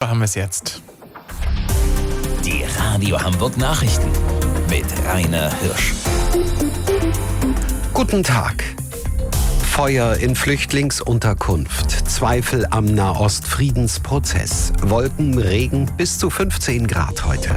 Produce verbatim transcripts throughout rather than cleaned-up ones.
haben wir es jetzt. Die Radio Hamburg Nachrichten mit Rainer Hirsch. Guten Tag. Feuer in Flüchtlingsunterkunft, Zweifel am Nahost-Friedensprozess, Wolken, Regen bis zu fünfzehn Grad heute.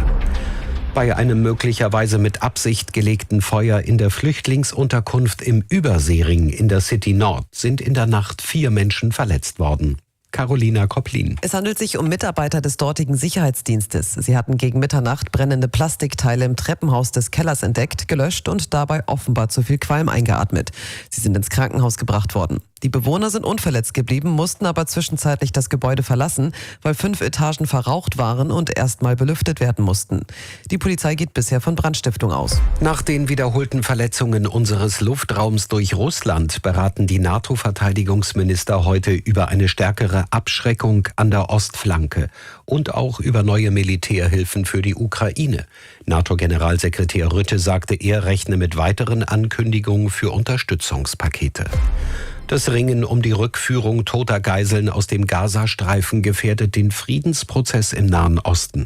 Bei einem möglicherweise mit Absicht gelegten Feuer in der Flüchtlingsunterkunft im Überseering in der City Nord sind in der Nacht vier Menschen verletzt worden. Carolina Kopplin. Es handelt sich um Mitarbeiter des dortigen Sicherheitsdienstes. Sie hatten gegen Mitternacht brennende Plastikteile im Treppenhaus des Kellers entdeckt, gelöscht und dabei offenbar zu viel Qualm eingeatmet. Sie sind ins Krankenhaus gebracht worden. Die Bewohner sind unverletzt geblieben, mussten aber zwischenzeitlich das Gebäude verlassen, weil fünf Etagen verraucht waren und erstmal belüftet werden mussten. Die Polizei geht bisher von Brandstiftung aus. Nach den wiederholten Verletzungen unseres Luftraums durch Russland beraten die NATO-Verteidigungsminister heute über eine stärkere Abschreckung an der Ostflanke und auch über neue Militärhilfen für die Ukraine. NATO-Generalsekretär Rutte sagte, er rechne mit weiteren Ankündigungen für Unterstützungspakete. Das Ringen um die Rückführung toter Geiseln aus dem Gazastreifen gefährdet den Friedensprozess im Nahen Osten.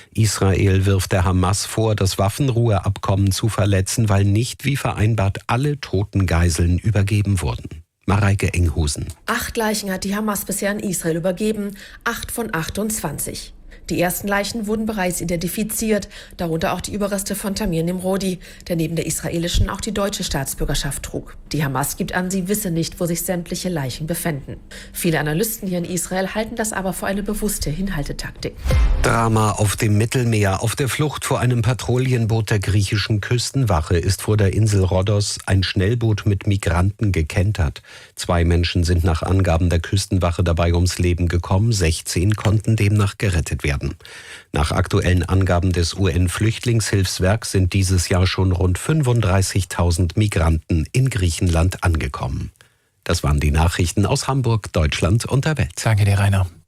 Israel wirft der Hamas vor, das Waffenruheabkommen zu verletzen, weil nicht wie vereinbart alle toten Geiseln übergeben wurden. Mareike Enghusen. Acht Leichen hat die Hamas bisher an Israel übergeben, acht von achtundzwanzig. Die ersten Leichen wurden bereits identifiziert, darunter auch die Überreste von Tamir Nimrodi, der neben der israelischen auch die deutsche Staatsbürgerschaft trug. Die Hamas gibt an, sie wisse nicht, wo sich sämtliche Leichen befänden. Viele Analysten hier in Israel halten das aber für eine bewusste Hinhaltetaktik. Drama auf dem Mittelmeer. Auf der Flucht vor einem Patrouillenboot der griechischen Küstenwache ist vor der Insel Rhodos ein Schnellboot mit Migranten gekentert. Zwei Menschen sind nach Angaben der Küstenwache dabei ums Leben gekommen, sechzehn konnten demnach gerettet werden. Nach aktuellen Angaben des U N-Flüchtlingshilfswerks sind dieses Jahr schon rund fünfunddreißigtausend Migranten in Griechenland angekommen. Das waren die Nachrichten aus Hamburg, Deutschland und der Welt. Danke dir, Rainer.